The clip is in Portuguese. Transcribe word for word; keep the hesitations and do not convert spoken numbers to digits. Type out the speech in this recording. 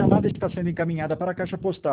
chamada está sendo encaminhada para a caixa postal